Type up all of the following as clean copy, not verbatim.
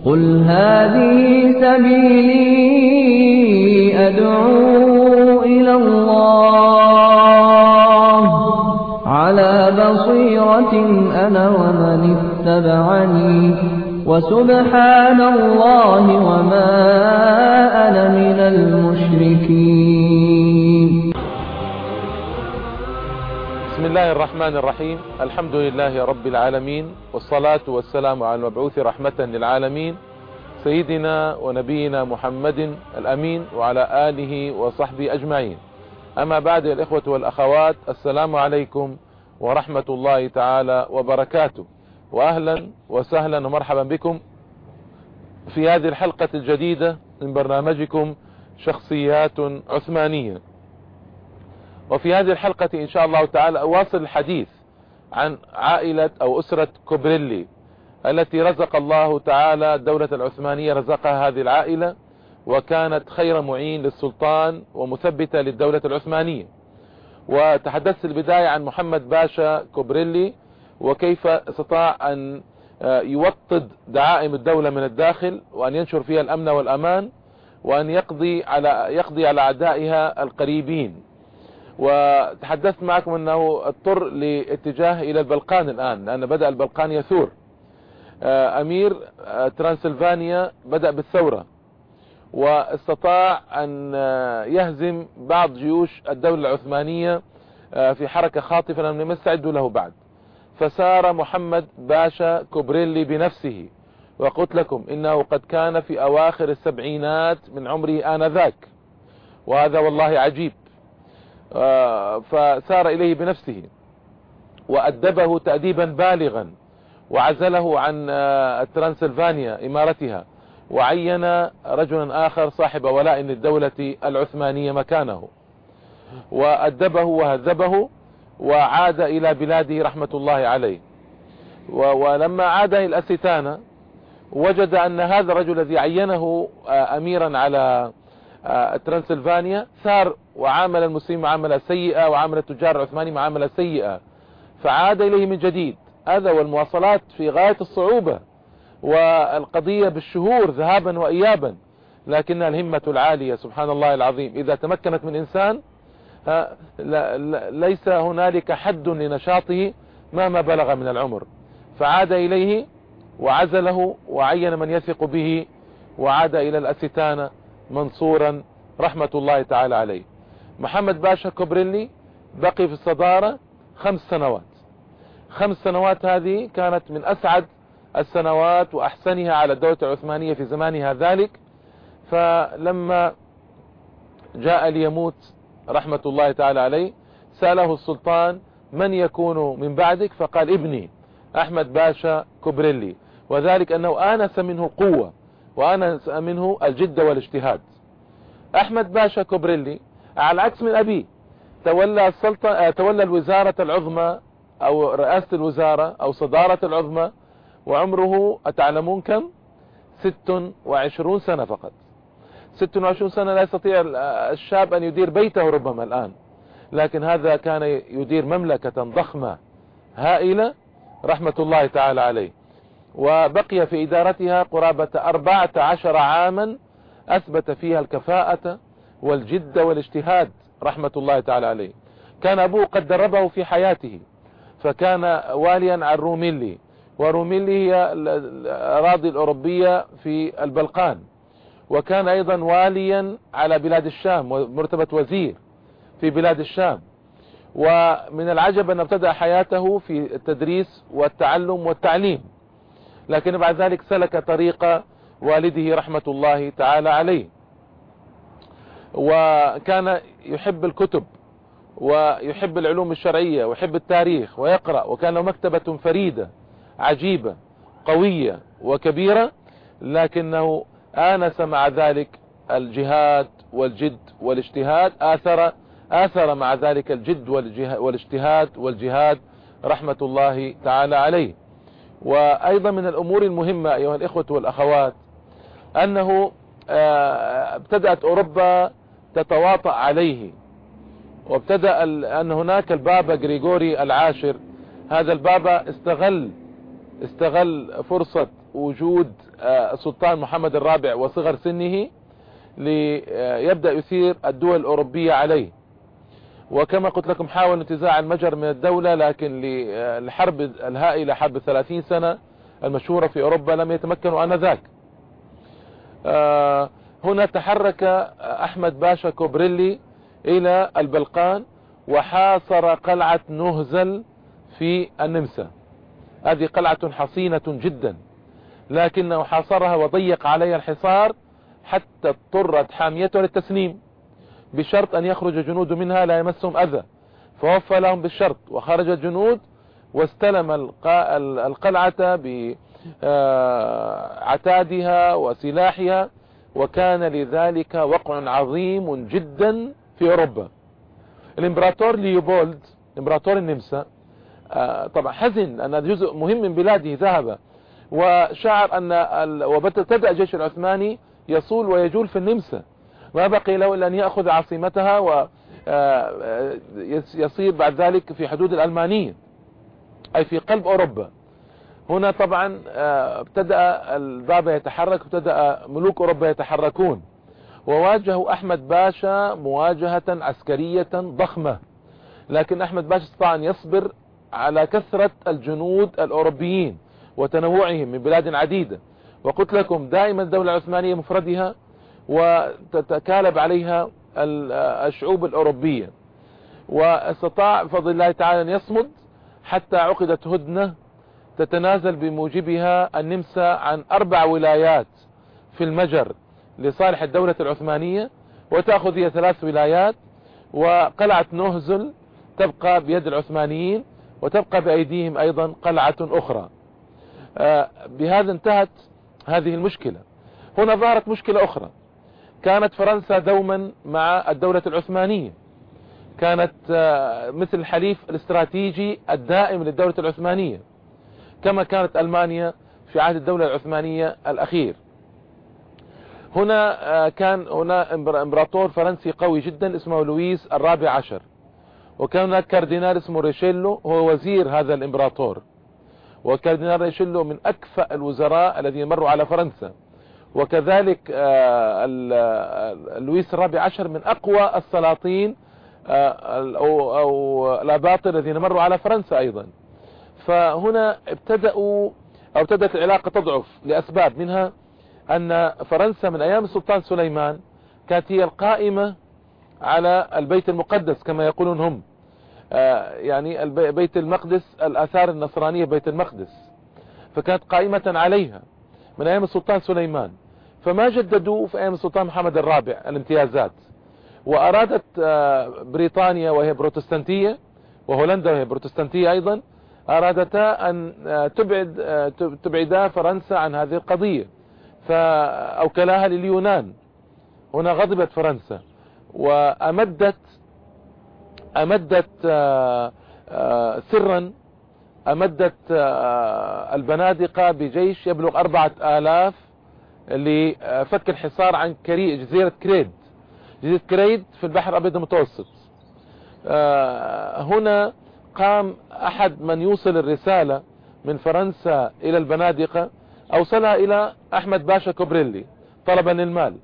قل هذه سبيلي أدعو إلى الله على بصيرة أنا ومن اتبعني وسبحان الله وما أنا من المشركين. بسم الله الرحمن الرحيم. الحمد لله رب العالمين، والصلاة والسلام على المبعوث رحمة للعالمين سيدنا ونبينا محمد الأمين وعلى آله وصحبه أجمعين. أما بعد، الإخوة والأخوات، السلام عليكم ورحمة الله تعالى وبركاته، وأهلا وسهلا ومرحبا بكم في هذه الحلقة الجديدة من برنامجكم شخصيات عثمانية. وفي هذه الحلقة إن شاء الله تعالى أواصل الحديث عن عائلة أو أسرة كوبريلي التي رزق الله تعالى الدولة العثمانية، رزقها هذه العائلة وكانت خير معين للسلطان ومثبتة للدولة العثمانية. وتحدثت البداية عن محمد باشا كوبريلي وكيف استطاع أن يوطد دعائم الدولة من الداخل، وأن ينشر فيها الأمن والأمان، وأن يقضي على أعدائها القريبين. وتحدثت معكم أنه اضطر لاتجاه إلى البلقان الآن، لأن بدأ البلقان يثور. أمير ترانسلفانيا بدأ بالثورة، واستطاع أن يهزم بعض جيوش الدولة العثمانية في حركة خاطفة لم يستعدوا له بعد. فسار محمد باشا كوبريلي بنفسه، وقلت لكم إنه قد كان في أواخر السبعينات من عمره آنذاك، وهذا والله عجيب. فسار إليه بنفسه وأدبه تأديبا بالغا، وعزله عن ترانسلفانيا إمارتها، وعين رجلا آخر صاحب ولاء للدولة العثمانية مكانه، وأدبه وهذبه، وعاد إلى بلاده رحمة الله عليه. ولما عاد إلى الأستانة وجد أن هذا الرجل الذي عينه أميرا على ترانسلفانيا ثار وعامل المسلمين معاملة سيئة، وعامل التجار العثماني معاملة سيئة، فعاد إليه من جديد. هذا والمواصلات في غاية الصعوبة، والقضية بالشهور ذهابا وإيابا، لكن الهمة العالية سبحان الله العظيم إذا تمكنت من إنسان ليس هنالك حد لنشاطه مهما بلغ من العمر. فعاد إليه وعزله وعين من يثق به، وعاد إلى الأستانة منصورا رحمة الله تعالى عليه. محمد باشا كوبريلي بقي في الصدارة 5 سنوات. 5 سنوات هذه كانت من أسعد السنوات وأحسنها على الدولة العثمانية في زمانها ذلك. فلما جاء ليموت رحمة الله تعالى عليه سأله السلطان: من يكون من بعدك؟ فقال: ابني أحمد باشا كوبريلي، وذلك أنه آنس منه قوة وآنس منه الجد والاجتهاد. أحمد باشا كوبريلي على العكس من أبيه تولى الوزارة العظمى أو رئاسة الوزارة أو صدارة العظمى، وعمره أتعلمون كم؟ 26 سنة فقط. 26 سنة لا يستطيع الشاب أن يدير بيته ربما الآن، لكن هذا كان يدير مملكة ضخمة هائلة رحمة الله تعالى عليه، وبقي في إدارتها قرابة 14 عاما أثبت فيها الكفاءة والجد والاجتهاد رحمة الله تعالى عليه. كان أبوه قد دربه في حياته، فكان واليا عن روميلي، وروميلي هي الأراضي الأوروبية في البلقان، وكان أيضا واليا على بلاد الشام ومرتبة وزير في بلاد الشام. ومن العجب أن ابتدأ حياته في التدريس والتعلم والتعليم، لكن بعد ذلك سلك طريق والده رحمة الله تعالى عليه. وكان يحب الكتب ويحب العلوم الشرعية ويحب التاريخ ويقرأ، وكان له مكتبة فريدة عجيبة قوية وكبيرة، لكنه آنس مع ذلك الجهاد والجد والاجتهاد، آثر مع ذلك الجد والاجتهاد والجهاد رحمة الله تعالى عليه. وأيضا من الأمور المهمة أيها الإخوة والأخوات أنه ابتدأت أوروبا تتواطأ عليه، وابتدأ أن هناك البابا غريغوري العاشر، هذا البابا استغل فرصة وجود السلطان محمد الرابع وصغر سنه ليبدأ يثير الدول الأوروبية عليه. وكما قلت لكم حاول انتزاع المجر من الدولة، لكن للحرب الهائلة حرب 30 سنة المشهورة في أوروبا لم يتمكنوا آنذاك. هنا تحرك أحمد باشا كوبريلي إلى البلقان وحاصر قلعة نهزل في النمسا. هذه قلعة حصينة جدا، لكنه حاصرها وضيق عليها الحصار حتى اضطرت حاميته للتسليم، بشرط أن يخرج جنود منها لا يمسهم أذى، فوفى لهم بالشرط وخرج الجنود واستلم القلعة بعتادها وسلاحها، وكان لذلك وقع عظيم جدا في أوروبا. الإمبراطور ليوبولد إمبراطور النمسا طبعا حزن أن جزء مهم من بلاده ذهب، وشعر أن وابتدأ الجيش العثماني يصول ويجول في النمسا، ما بقي له إلا أن يأخذ عاصمتها ويصير بعد ذلك في حدود الألمانية أي في قلب أوروبا. هنا طبعا ابتدأ الباب يتحرك، ابتدأ ملوك أوروبا يتحركون، وواجهوا أحمد باشا مواجهة عسكرية ضخمة، لكن أحمد باشا استطاع أن يصبر على كثرة الجنود الأوروبيين وتنوعهم من بلاد عديدة. وقلت لكم دائما الدولة العثمانية مفردها وتتكالب عليها الشعوب الأوروبية، واستطاع بفضل الله تعالى أن يصمد حتى عقدت هدنة تتنازل بموجبها النمسا عن 4 ولايات في المجر لصالح الدولة العثمانية، وتأخذ هي 3 ولايات، وقلعة نهزل تبقى بيد العثمانيين وتبقى بأيديهم أيضا قلعة أخرى. بهذا انتهت هذه المشكلة. هنا ظهرت مشكلة أخرى. كانت فرنسا دوما مع الدولة العثمانية، كانت مثل الحليف الاستراتيجي الدائم للدولة العثمانية، كما كانت ألمانيا في عهد الدولة العثمانية الأخير. هنا كان هنا امبراطور فرنسي قوي جدا اسمه لويس الرابع عشر، وكان هناك كاردينال اسمه ريشيلو هو وزير هذا الامبراطور، وكاردينال ريشيلو من أكفأ الوزراء الذين مروا على فرنسا، وكذلك لويس الرابع عشر من أقوى السلاطين أو الأباطرة الذين مروا على فرنسا أيضا. فهنا ابتدت العلاقة تضعف لأسباب، منها أن فرنسا من أيام السلطان سليمان كانت هي القائمة على البيت المقدس كما يقولون هم، يعني بيت المقدس، الآثار النصرانية بيت المقدس، فكانت قائمة عليها من أيام السلطان سليمان، فما جددوا في أيام السلطان محمد الرابع الامتيازات. وأرادت بريطانيا وهي بروتستانتية وهولندا وهي بروتستانتية أيضا أرادتا أن تبعدا فرنسا عن هذه القضية، فأوكلاها لليونان. هنا غضبت فرنسا وأمدت سرا البنادقة بجيش يبلغ 4000 لفك الحصار عن جزيرة كريد. جزيرة كريد في البحر الأبيض المتوسط. هنا قام أحد من يوصل الرسالة من فرنسا إلى البنادقة، أوصلها إلى أحمد باشا كوبريلي طلبا للمال،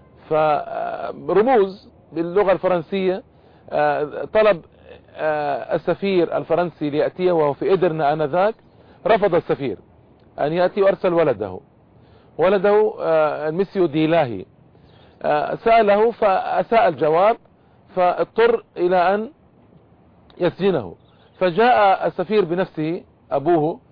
فرموز باللغة الفرنسية طلب السفير الفرنسي ليأتيه وهو في إدرنا آنذاك. رفض السفير أن يأتي وأرسل ولده المسيو ديلاهي، سأله فأساء الجواب فاضطر إلى أن يسجنه. فجاء السفير بنفسه، أبوه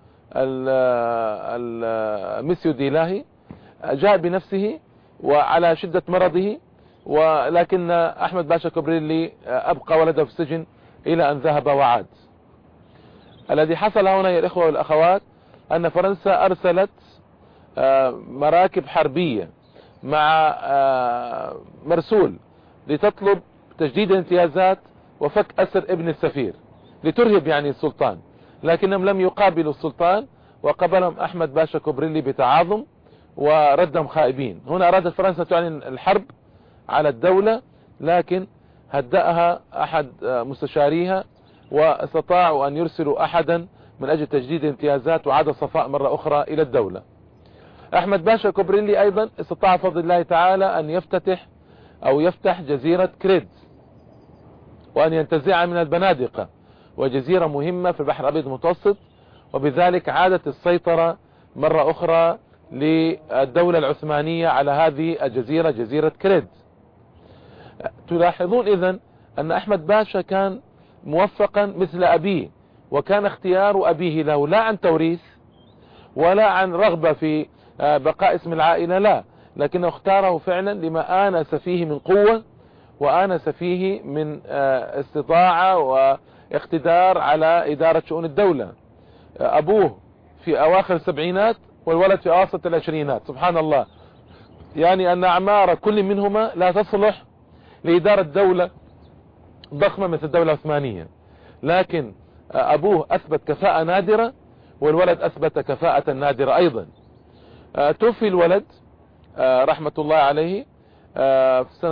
المسيو ديلاهي جاء بنفسه وعلى شدة مرضه، ولكن أحمد باشا كوبريلي أبقى ولده في السجن إلى أن ذهب وعاد. الذي حصل هنا يا الإخوة والأخوات أن فرنسا أرسلت مراكب حربية مع مرسول لتطلب تجديد الامتيازات وفك أسر ابن السفير لترهب يعني السلطان، لكنهم لم يقابلوا السلطان وقبلهم أحمد باشا كوبريلي بتعاظم وردهم خائبين. هنا أرادت فرنسا تعلن الحرب على الدولة، لكن هدأها أحد مستشاريها واستطاعوا أن يرسلوا أحدا من أجل تجديد الامتيازات، وعاد الصفاء مرة أخرى إلى الدولة. أحمد باشا كوبريلي أيضا استطاع بفضل الله تعالى أن يفتح جزيرة كريدز وأن ينتزعها من البنادقة، وجزيرة مهمة في البحر الأبيض المتوسط، وبذلك عادت السيطرة مرة أخرى للدولة العثمانية على هذه الجزيرة، جزيرة كريدز. تلاحظون إذن أن أحمد باشا كان موفقا مثل أبيه، وكان اختيار أبيه له لا عن توريث ولا عن رغبة في بقاء اسم العائلة، لا، لكنه اختاره فعلا لما آنس فيه من قوة وآنس فيه من استطاعة واقتدار على إدارة شؤون الدولة. أبوه في أواخر السبعينات والولد في أواسط العشرينات، سبحان الله، يعني أن أعمار كل منهما لا تصلح لإدارة دولة ضخمة مثل الدولة العثمانية، لكن أبوه أثبت كفاءة نادرة والولد أثبت كفاءة نادرة أيضا. توفي الولد رحمة الله عليه في سنة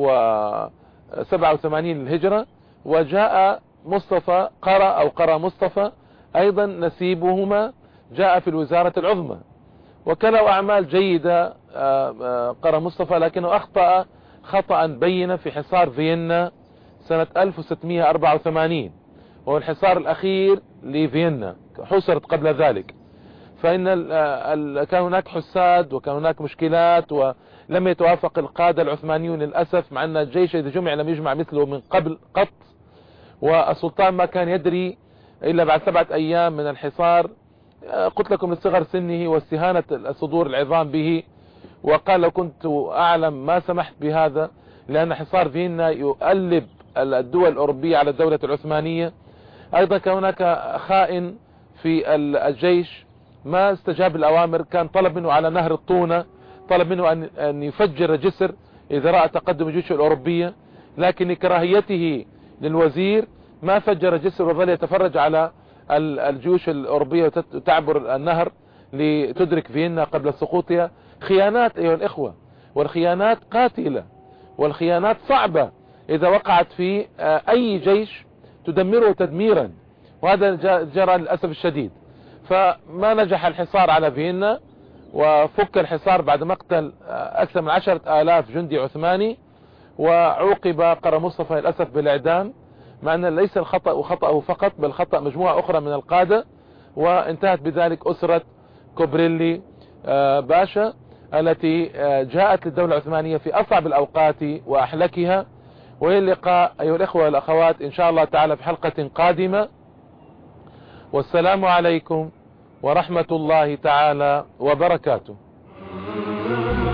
1087 للهجرة، وجاء مصطفى قرى مصطفى أيضا نسيبهما جاء في الوزارة العظمى، وكلوا أعمال جيدة قرى مصطفى، لكنه أخطأ خطأ بينا في حصار فيينا سنة 1684، وهو الحصار الأخير لفيينا، حصرت قبل ذلك، فإن كان هناك حساد وكان هناك مشكلات ولم يتوافق القادة العثمانيون للأسف، مع أن الجيش إذا جمع لم يجمع مثله من قبل قط، والسلطان ما كان يدري إلا بعد 7 أيام من الحصار، قلت لكم لصغر سنه واستهانة الصدور العظام به، وقال لو كنت أعلم ما سمحت بهذا، لأن حصار فيينا يؤلب الدول الأوروبية على الدولة العثمانية. أيضا كان هناك خائن في الجيش ما استجاب الأوامر، كان طلب منه على نهر الطونة، طلب منه أن يفجر جسر إذا رأى تقدم الجيوش الأوروبية، لكن لكراهيته للوزير ما فجر جسر وظل يتفرج على الجيوش الأوروبية تعبر النهر لتدرك فيينا قبل سقوطها. خيانات أيها الإخوة، والخيانات قاتلة، والخيانات صعبة إذا وقعت في أي جيش تدمره تدميرا، وهذا جرى للأسف الشديد. فما نجح الحصار على فيينا، وفك الحصار بعد مقتل أكثر من 10,000 جندي عثماني، وعوقب قرى مصطفى للأسف بالإعدام، مع أن ليس الخطأ خطأه فقط بل خطأ مجموعة أخرى من القادة، وانتهت بذلك أسرة كوبريلي باشا التي جاءت للدولة العثمانية في أصعب الأوقات وأحلكها. وإلى اللقاء أيها الإخوة والأخوات إن شاء الله تعالى في حلقة قادمة، والسلام عليكم ورحمة الله تعالى وبركاته.